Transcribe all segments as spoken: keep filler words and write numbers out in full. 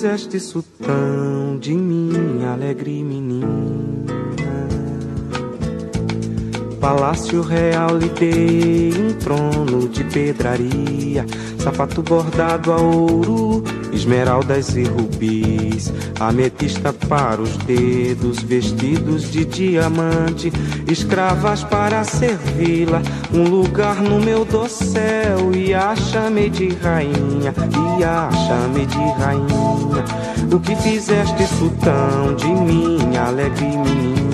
fizeste isso tão de mim, alegre menina? Palácio real lhe dei um trono de pedraria, sapato bordado a ouro, esmeraldas e rubis, ametista para os dedos, vestidos de diamante, escravas para servi-la, um lugar no meu dossel, e a chamei de rainha, e a chamei de rainha. O que fizeste isso tão de mim, alegre menina?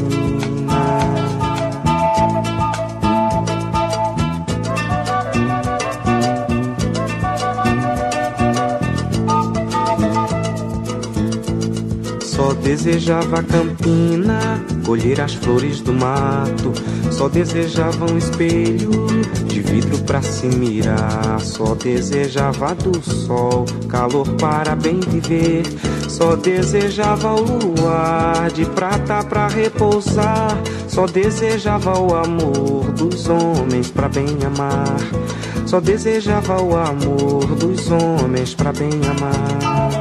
Só desejava a campina, colher as flores do mato. Só desejava um espelho de vidro pra se mirar. Só desejava do sol, calor para bem viver. Só desejava o luar de prata pra repousar. Só desejava o amor dos homens pra bem amar. Só desejava o amor dos homens pra bem amar.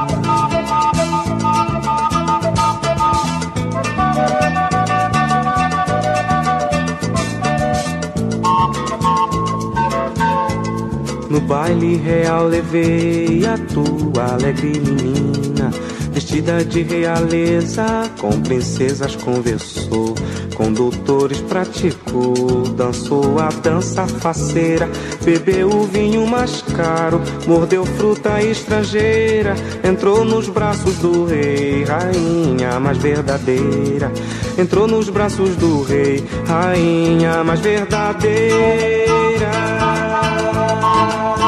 No baile real levei a tua alegre menina, vestida de realeza, com princesas conversou, com doutores praticou, dançou a dança faceira, bebeu o vinho mais caro, mordeu fruta estrangeira, entrou nos braços do rei, rainha mais verdadeira, entrou nos braços do rei, rainha mais verdadeira.